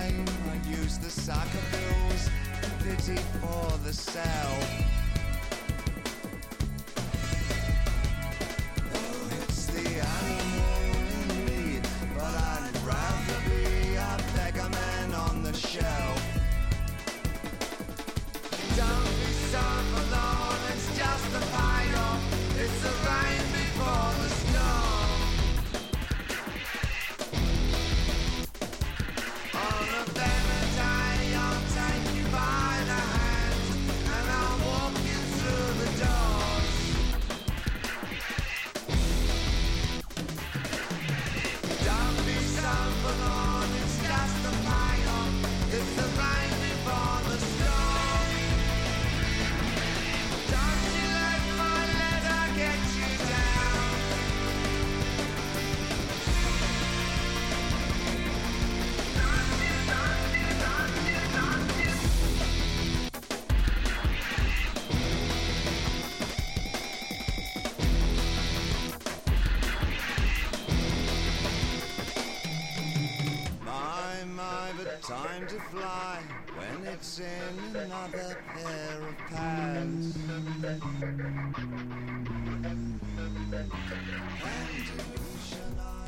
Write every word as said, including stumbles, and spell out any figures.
time I'd use the soccer bills, pity for the cell. Oh, it's the animal in me, but I'd rather be a beggar man on the shelf. Don't be so forlorn, it's just a payoff. It's the rain before the storm. On a better day, I'll take you by the hand and I'll walk you through the doors. Don't be so forlorn, it's just a payoff. It's the rain before the storm. Don't you let my letter get you down. My, my, but time to fly when it's in another pair of pants. And illusion